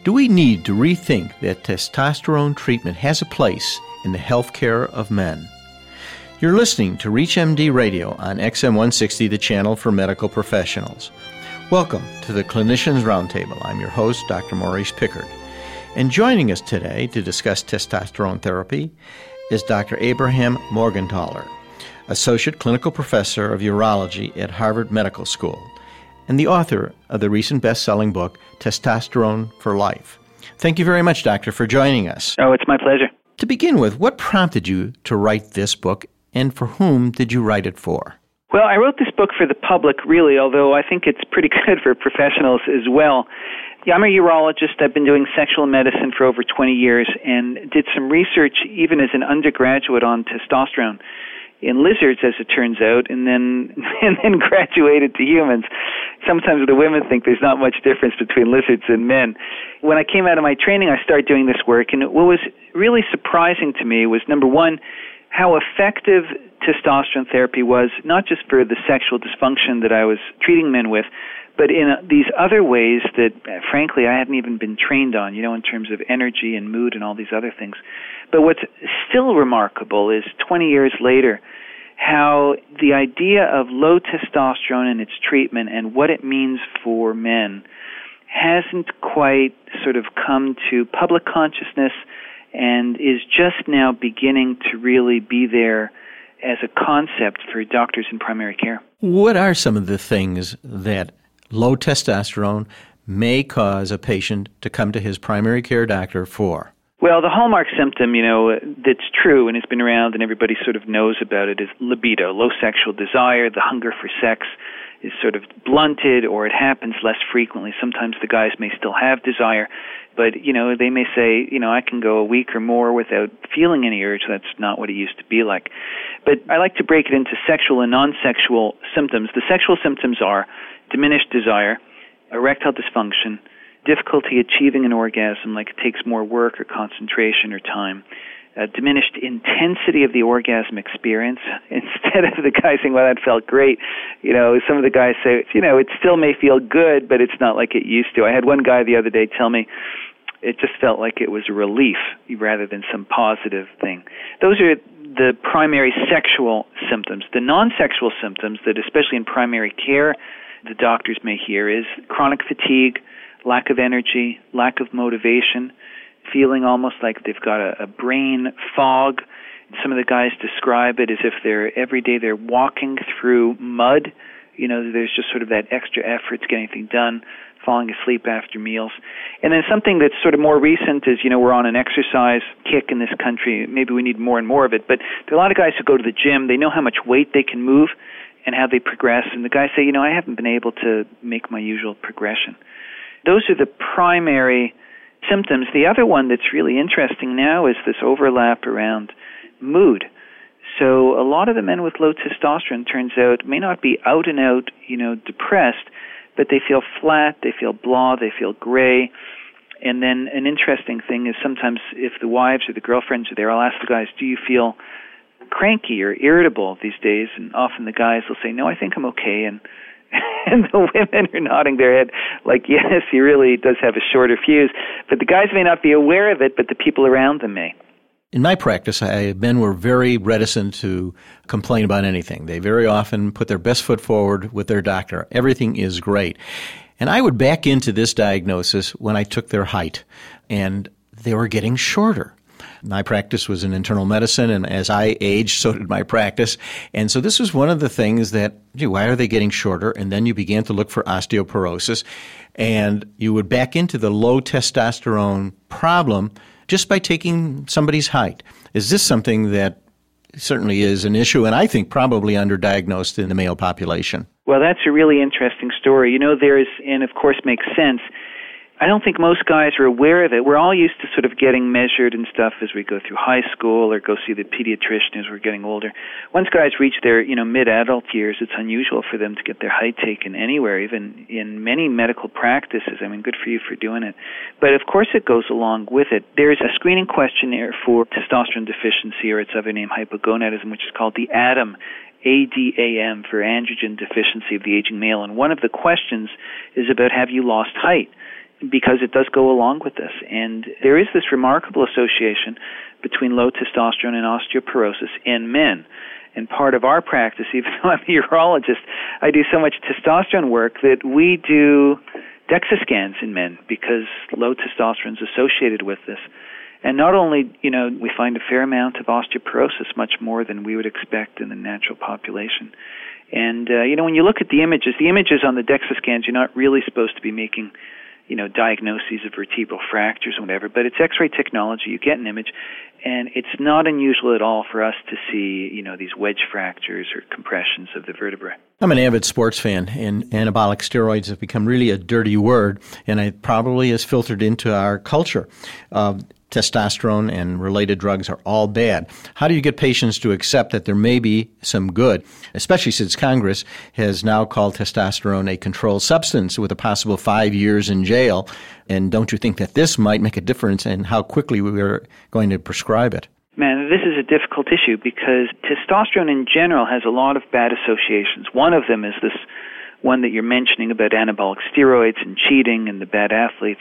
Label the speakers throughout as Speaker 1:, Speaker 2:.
Speaker 1: Do we need to rethink that testosterone treatment has a place in the health care of men? You're listening to ReachMD Radio on XM 160, the channel for medical professionals. Welcome to the Clinicians Roundtable. I'm your host, Dr. Maurice Pickard. And joining us today to discuss testosterone therapy is Dr. Abraham Morgentaler, Associate Clinical Professor of Urology at Harvard Medical School, and the author of the recent best-selling book, Testosterone for Life. Thank you very much, Doctor, for joining us.
Speaker 2: Oh, it's my pleasure.
Speaker 1: To begin with, what prompted you to write this book, and for whom did you write it for?
Speaker 2: Well, I wrote this book for the public, really, although I think it's pretty good for professionals as well. Yeah, I'm a urologist. I've been doing sexual medicine for over 20 years and did some research even as an undergraduate on testosterone in lizards, as it turns out, and then graduated to humans. Sometimes the women think there's not much difference between lizards and men. When I came out of my training, I started doing this work, and what was really surprising to me was, number one, how effective testosterone therapy was, not just for the sexual dysfunction that I was treating men with, but in these other ways that, frankly, I hadn't even been trained on, in terms of energy and mood and all these other things. But what's still remarkable is 20 years later, how the idea of low testosterone and its treatment and what it means for men hasn't quite sort of come to public consciousness and is just now beginning to really be there as a concept for doctors in primary care.
Speaker 1: What are some of the things that low testosterone may cause a patient to come to his primary care doctor for?
Speaker 2: Well, the hallmark symptom, that's true and has been around and everybody sort of knows about it is libido, low sexual desire. The hunger for sex is sort of blunted, or it happens less frequently. Sometimes the guys may still have desire, but, they may say, I can go a week or more without feeling any urge. That's not what it used to be like. But I like to break it into sexual and non-sexual symptoms. The sexual symptoms are diminished desire, erectile dysfunction, difficulty achieving an orgasm, like it takes more work or concentration or time, diminished intensity of the orgasm experience. Instead of the guy saying, well, that felt great, some of the guys say, it still may feel good, but it's not like it used to. I had one guy the other day tell me it just felt like it was a relief rather than some positive thing. Those are the primary sexual symptoms. The non-sexual symptoms that, especially in primary care, the doctors may hear is chronic fatigue, lack of energy, lack of motivation, feeling almost like they've got a brain fog. Some of the guys describe it as if every day they're walking through mud. There's just sort of that extra effort to get anything done, falling asleep after meals. And then something that's sort of more recent is, we're on an exercise kick in this country. Maybe we need more and more of it. But there are a lot of guys who go to the gym. They know how much weight they can move and how they progress. And the guys say, I haven't been able to make my usual progression. Those are the primary symptoms. The other one that's really interesting now is this overlap around mood. So a lot of the men with low testosterone, turns out, may not be out and out, depressed, but they feel flat, they feel blah, they feel gray. And then an interesting thing is sometimes if the wives or the girlfriends are there, I'll ask the guys, do you feel cranky or irritable these days? And often the guys will say, no, I think I'm okay. And the women are nodding their head like, yes, he really does have a shorter fuse. But the guys may not be aware of it, but the people around them may.
Speaker 1: In my practice, men were very reticent to complain about anything. They very often put their best foot forward with their doctor. Everything is great. And I would back into this diagnosis when I took their height, and they were getting shorter. My practice was in internal medicine, and as I aged, so did my practice. And so this was one of the things that, why are they getting shorter? And then you began to look for osteoporosis, and you would back into the low testosterone problem just by taking somebody's height. Is this something that certainly is an issue, and I think probably underdiagnosed in the male population?
Speaker 2: Well, that's a really interesting story. There is, and of course makes sense, I don't think most guys are aware of it. We're all used to sort of getting measured and stuff as we go through high school or go see the pediatrician as we're getting older. Once guys reach their, mid-adult years, it's unusual for them to get their height taken anywhere, even in many medical practices. Good for you for doing it. But of course it goes along with it. There's a screening questionnaire for testosterone deficiency, or its other name, hypogonadism, which is called the ADAM, ADAM, for androgen deficiency of the aging male. And one of the questions is about, have you lost height? because it does go along with this. And there is this remarkable association between low testosterone and osteoporosis in men. And part of our practice, even though I'm a urologist, I do so much testosterone work that we do DEXA scans in men because low testosterone is associated with this. And not only, we find a fair amount of osteoporosis, much more than we would expect in the natural population. And, when you look at the images on the DEXA scans, you're not really supposed to be making diagnoses of vertebral fractures or whatever, but it's X-ray technology. You get an image, and it's not unusual at all for us to see, these wedge fractures or compressions of the vertebrae.
Speaker 1: I'm an avid sports fan, and anabolic steroids have become really a dirty word, and it probably has filtered into our culture. Testosterone and related drugs are all bad. How do you get patients to accept that there may be some good, especially since Congress has now called testosterone a controlled substance with a possible 5 years in jail? And don't you think that this might make a difference in how quickly we are going to prescribe it?
Speaker 2: Man, this is a difficult issue because testosterone in general has a lot of bad associations. One of them is this one that you're mentioning about anabolic steroids and cheating and the bad athletes.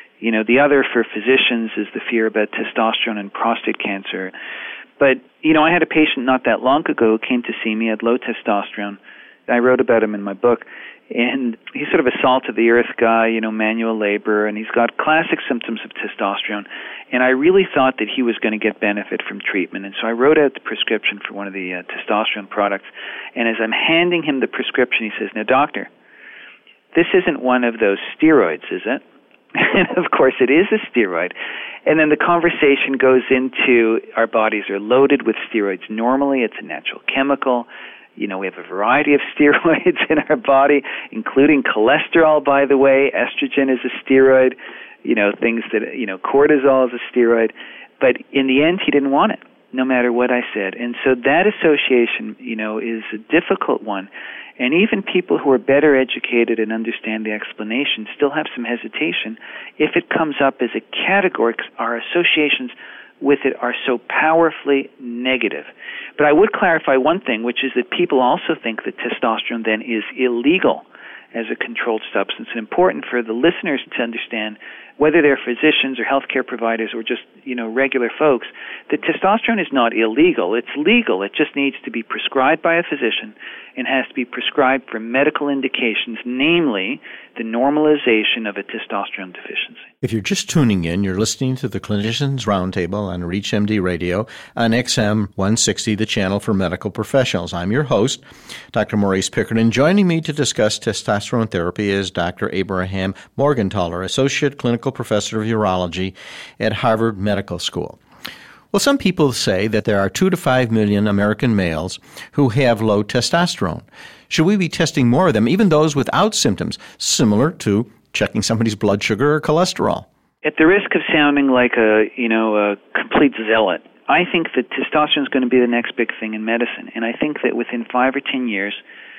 Speaker 2: The other for physicians is the fear about testosterone and prostate cancer. But, I had a patient not that long ago who came to see me, had low testosterone. I wrote about him in my book. And he's sort of a salt-of-the-earth guy, manual labor, and he's got classic symptoms of testosterone. And I really thought that he was going to get benefit from treatment. And so I wrote out the prescription for one of the testosterone products. And as I'm handing him the prescription, he says, "Now, doctor, this isn't one of those steroids, is it?" And, of course, it is a steroid. And then the conversation goes into our bodies are loaded with steroids. Normally, it's a natural chemical. We have a variety of steroids in our body, including cholesterol, by the way. Estrogen is a steroid. Things that, cortisol is a steroid. But in the end, he didn't want it, no matter what I said. And so that association, is a difficult one. And even people who are better educated and understand the explanation still have some hesitation if it comes up as a category, because our associations with it are so powerfully negative. But I would clarify one thing, which is that people also think that testosterone then is illegal as a controlled substance. And important for the listeners to understand, whether they're physicians or healthcare providers or just, regular folks, that testosterone is not illegal. It's legal. It just needs to be prescribed by a physician and has to be prescribed for medical indications, namely the normalization of a testosterone deficiency.
Speaker 1: If you're just tuning in, you're listening to the Clinicians Roundtable on ReachMD Radio on XM 160, the channel for medical professionals. I'm your host, Dr. Maurice Pickard, and joining me to discuss testosterone therapy is Dr. Abraham Morgentaler, Associate Clinical Professor of Urology at Harvard Medical School. Well, some people say that there are 2 to 5 million American males who have low testosterone. Should we be testing more of them, even those without symptoms, similar to checking somebody's blood sugar or cholesterol?
Speaker 2: At the risk of sounding like a complete zealot, I think that testosterone is going to be the next big thing in medicine. And I think that within 5 or 10 years,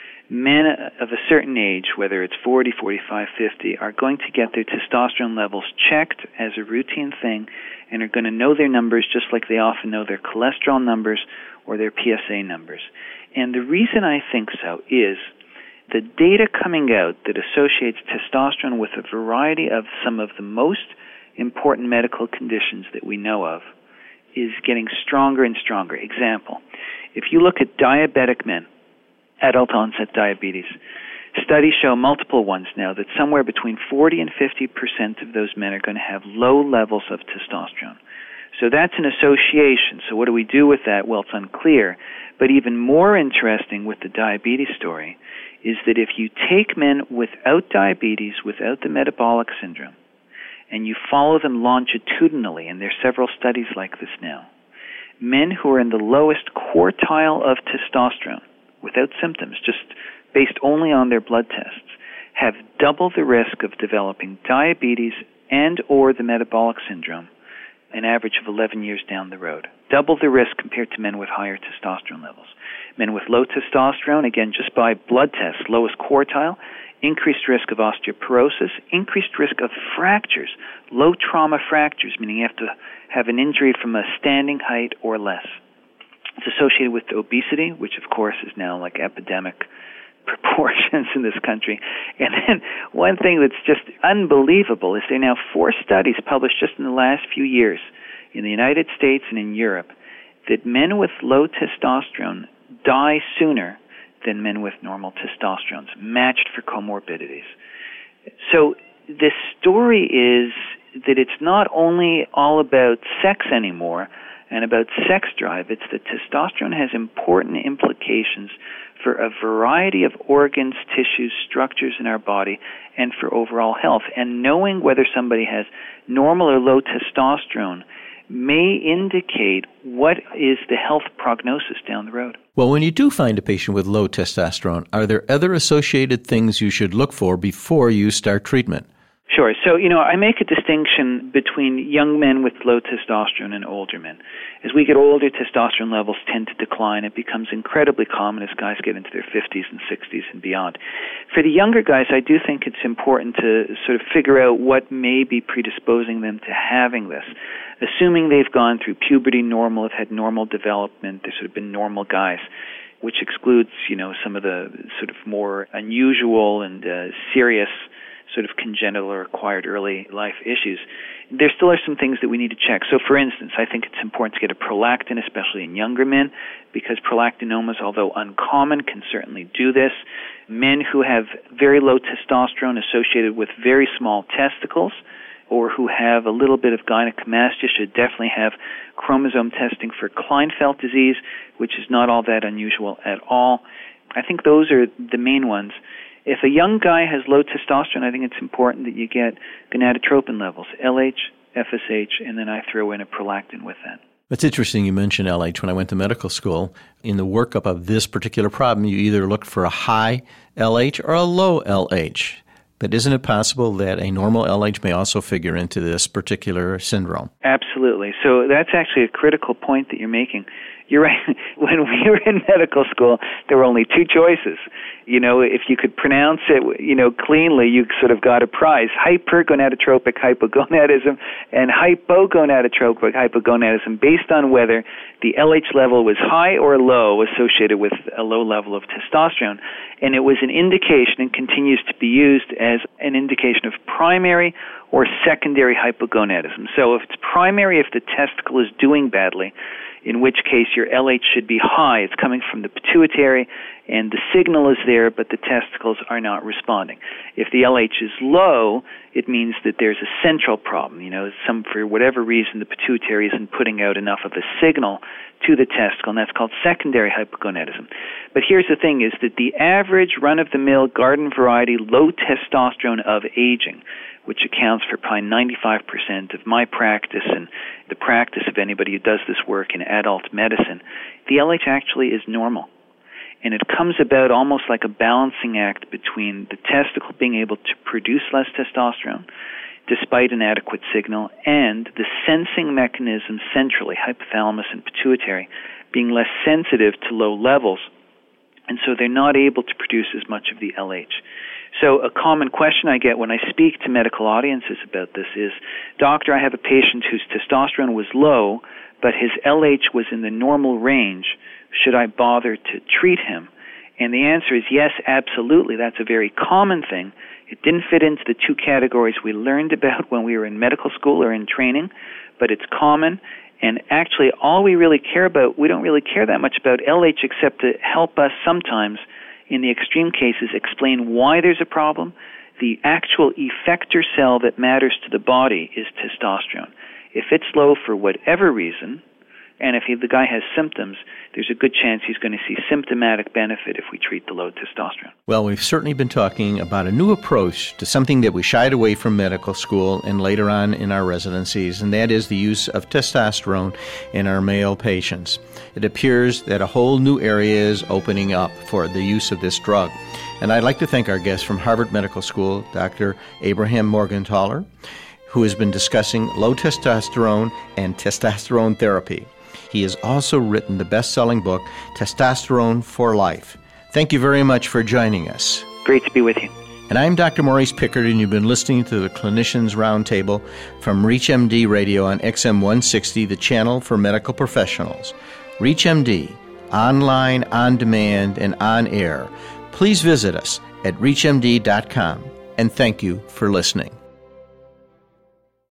Speaker 2: men of a certain age, whether it's 40, 45, 50, are going to get their testosterone levels checked as a routine thing and are going to know their numbers just like they often know their cholesterol numbers or their PSA numbers. And the reason I think so is the data coming out that associates testosterone with a variety of some of the most important medical conditions that we know of is getting stronger and stronger. Example, if you look at diabetic men, adult onset diabetes, studies show, multiple ones now, that somewhere between 40 and 50% of those men are going to have low levels of testosterone. So that's an association. So what do we do with that? Well, it's unclear. But even more interesting with the diabetes story is that if you take men without diabetes, without the metabolic syndrome, and you follow them longitudinally, and there are several studies like this now, men who are in the lowest quartile of testosterone, without symptoms, just based only on their blood tests, have double the risk of developing diabetes and or the metabolic syndrome an average of 11 years down the road. Double the risk compared to men with higher testosterone levels. Men with low testosterone, again, just by blood tests, lowest quartile, increased risk of osteoporosis, increased risk of fractures, low trauma fractures, meaning you have to have an injury from a standing height or less. It's associated with obesity, which of course is now like epidemic proportions in this country. And then one thing that's just unbelievable is there are now 4 studies published just in the last few years in the United States and in Europe that men with low testosterone die sooner than men with normal testosterone, matched for comorbidities. So the story is that it's not only all about sex anymore and about sex drive, it's that testosterone has important implications for a variety of organs, tissues, structures in our body, and for overall health. And knowing whether somebody has normal or low testosterone may indicate what is the health prognosis down the road.
Speaker 1: Well, when you do find a patient with low testosterone, are there other associated things you should look for before you start treatment?
Speaker 2: Sure. So, I make a distinction between young men with low testosterone and older men. As we get older, testosterone levels tend to decline. It becomes incredibly common as guys get into their 50s and 60s and beyond. For the younger guys, I do think it's important to sort of figure out what may be predisposing them to having this. Assuming they've gone through puberty normal, have had normal development, they've sort of been normal guys, which excludes, some of the sort of more unusual and serious sort of congenital or acquired early life issues. There still are some things that we need to check. So, for instance, I think it's important to get a prolactin, especially in younger men, because prolactinomas, although uncommon, can certainly do this. Men who have very low testosterone associated with very small testicles or who have a little bit of gynecomastia should definitely have chromosome testing for Klinefelter disease, which is not all that unusual at all. I think those are the main ones. If a young guy has low testosterone, I think it's important that you get gonadotropin levels, LH, FSH, and then I throw in a prolactin with that.
Speaker 1: It's interesting you mentioned LH. When I went to medical school, in the workup of this particular problem, you either look for a high LH or a low LH. But isn't it possible that a normal LH may also figure into this particular syndrome?
Speaker 2: Absolutely. So that's actually a critical point that you're making. You're right. When we were in medical school, there were only 2 choices. If you could pronounce it, cleanly, you sort of got a prize. Hypergonadotropic hypogonadism and hypogonadotropic hypogonadism based on whether the LH level was high or low associated with a low level of testosterone. And it was an indication and continues to be used as an indication of primary or secondary hypogonadism. So if it's primary, if the testicle is doing badly, in which case your LH should be high. It's coming from the pituitary, and the signal is there, but the testicles are not responding. If the LH is low, it means that there's a central problem. For whatever reason, the pituitary isn't putting out enough of a signal to the testicle, and that's called secondary hypogonadism. But here's the thing, is that the average run-of-the-mill garden variety low testosterone of aging, which accounts for probably 95% of my practice and the practice of anybody who does this work in adult medicine, the LH actually is normal. And it comes about almost like a balancing act between the testicle being able to produce less testosterone despite an adequate signal and the sensing mechanism centrally, hypothalamus and pituitary, being less sensitive to low levels. And so they're not able to produce as much of the LH. So a common question I get when I speak to medical audiences about this is, Doctor, I have a patient whose testosterone was low, but his LH was in the normal range. Should I bother to treat him? And the answer is yes, absolutely. That's a very common thing. It didn't fit into the 2 categories we learned about when we were in medical school or in training, but it's common. And actually, all we really care about, we don't really care that much about LH except to help us sometimes, in the extreme cases, explain why there's a problem. The actual effector cell that matters to the body is testosterone. If it's low for whatever reason, and if the guy has symptoms, there's a good chance he's going to see symptomatic benefit if we treat the low testosterone.
Speaker 1: Well, we've certainly been talking about a new approach to something that we shied away from medical school and later on in our residencies, and that is the use of testosterone in our male patients. It appears that a whole new area is opening up for the use of this drug. And I'd like to thank our guest from Harvard Medical School, Dr. Abraham Morgentaler, who has been discussing low testosterone and testosterone therapy. He has also written the best-selling book, Testosterone for Life. Thank you very much for joining us.
Speaker 2: Great to be with you.
Speaker 1: And I'm Dr. Maurice Pickard, and you've been listening to the Clinicians Roundtable from ReachMD Radio on XM 160, the channel for medical professionals. ReachMD, online, on demand, and on air, please visit us at reachmd.com, and thank you for listening.